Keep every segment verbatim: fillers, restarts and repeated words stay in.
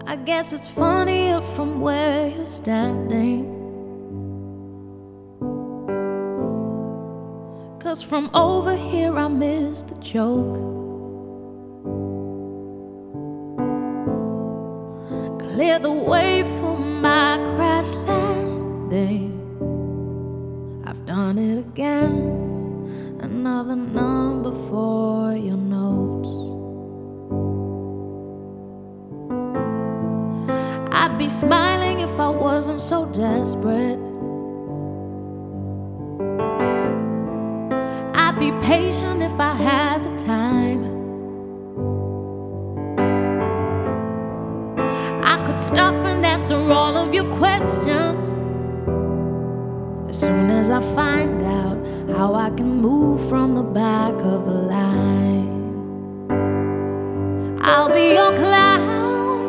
I guess it's funnier from where you're standing, 'cause from over here I miss the joke. Clear the way for my crash landing. I've done it again. Another number for your notes. I'd be smiling if I wasn't so desperate. I'd be patient if I had the time. I could stop and answer all of your questions as soon as I find out how I can move from the back of the line. I'll be your clown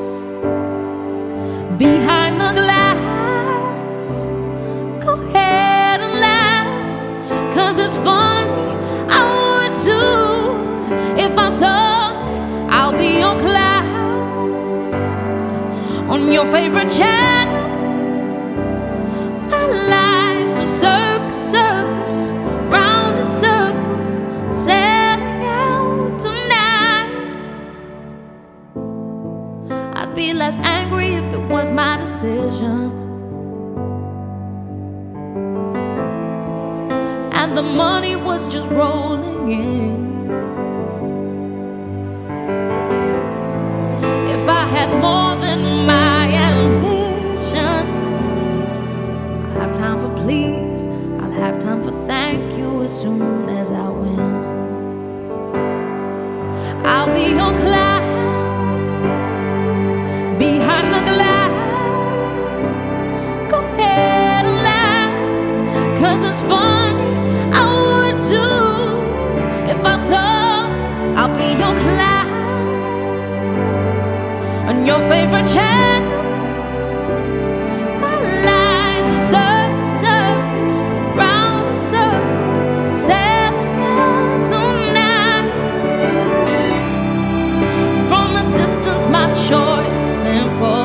behind the glass. Go ahead and laugh, 'cause it's funny, I would too. If I saw me, I'll be your clown on your favorite channel. My life's a circus, circus, round in circles, setting out tonight. I'd be less angry if it was my decision, and the money was just rolling in. If I had more than my ambition, I'll have time for please, I'll have time for thank you as soon as I win. I'll be your clown behind the glass. Go ahead and laugh, 'cause it's funny, I would too. If I saw, I'll be your clown on your favorite channel. My life's a circus, circus, round in circles, sailing out tonight. From a distance, my choice is simple.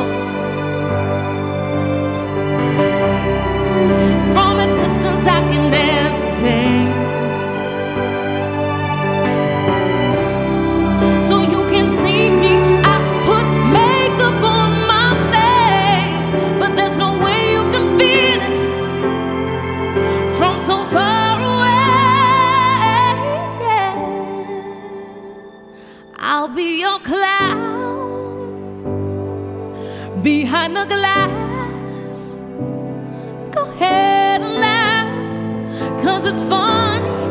From a distance, I can entertain, so you can see me. I put makeup on my face, but there's no way you can feel it from so far away. I'll be your clown behind the glass. Go ahead and laugh, 'cause it's funny,